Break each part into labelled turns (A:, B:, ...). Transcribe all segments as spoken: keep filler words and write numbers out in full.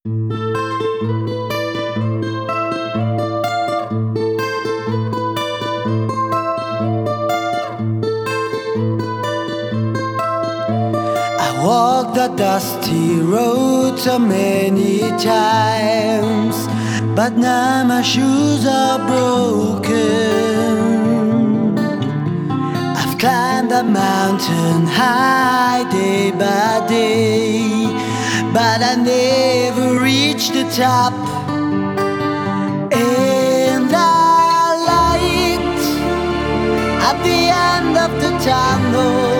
A: I walked the dusty road so many times, but now my shoes are broken. I've climbed a mountain high day by day, but I never reached the top. And the light at the end of the tunnel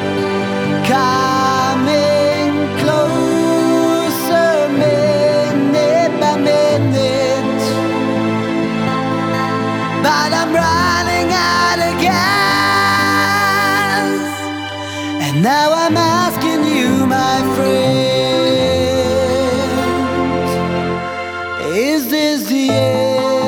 A: coming closer minute by minute, but I'm running out of gas. And now I'm asking you, my friend, is this the end?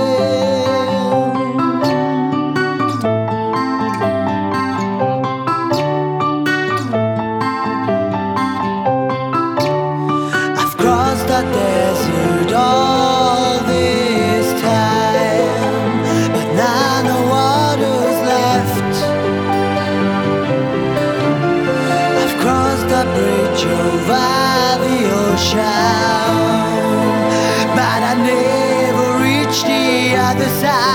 A: The desert all this time, but now no water's left. I've crossed the bridge over the ocean, but I never reached the other side.